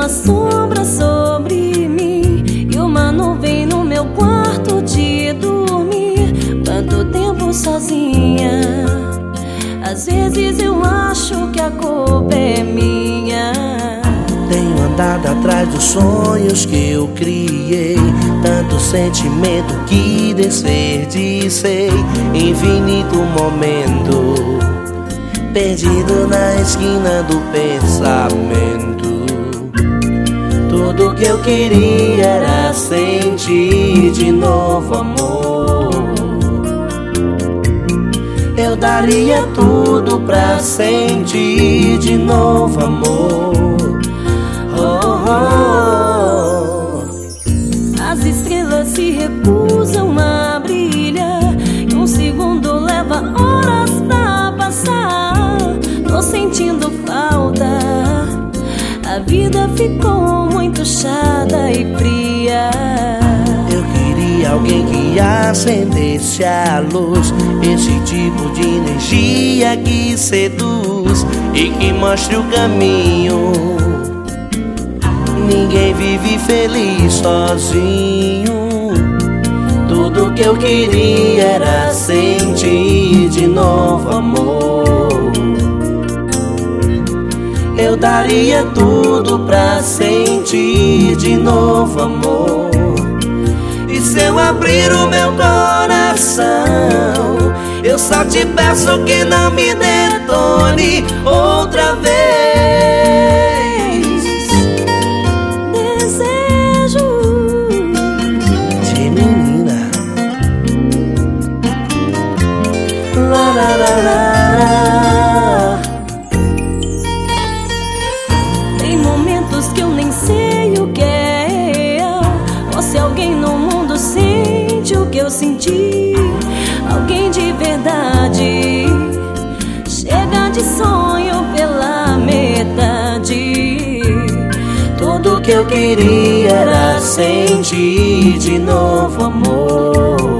uma sombra sobre mim e uma nuvem no meu quarto de dormir. Quanto tempo sozinha, às vezes eu acho que a culpa é minha. Tenho andado atrás dos sonhos que eu criei, tanto sentimento que desperdicei, infinito momento perdido na esquina do pensamento. Tudo que eu queria era sentir de novo amor. Eu daria tudo pra sentir de novo amor. As estrelas se recusam a brilhar e um segundo leva horas pra passar. Tô sentindo falta, a vida ficou muito chata e fria. Eu queria alguém que acendesse a luz, esse tipo de energia que seduz e que mostre o caminho. Ninguém vive feliz sozinho. Tudo que eu queria era sentir de novo amor. Eu daria tudo pra sentir de novo amor. E se eu abrir o meu coração, eu só te peço que não me detone outra vez. Tem momentos que eu nem sei o que é real, ou se alguém no mundo sente o que eu senti. Alguém de verdade chega de sonho pela metade. Tudo que eu queria era sentir de novo amor.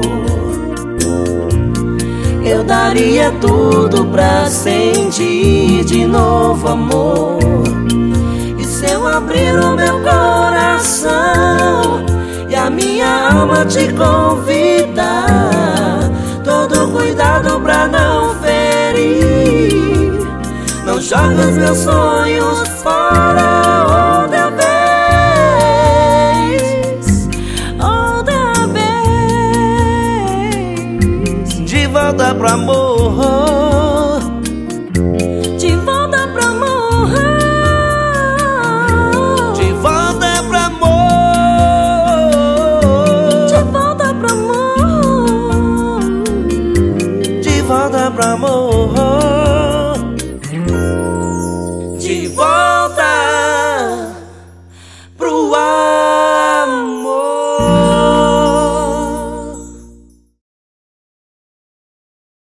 Eu daria tudo pra sentir de novo amor. E se eu abrir o meu coração e a minha alma te convidar, todo cuidado pra não ferir, não joga os meus sonhos fora outra vez, outra vez. De volta pro amor, de volta pro amor, de volta pro amor, de volta pro amor, de volta pro amor, de volta.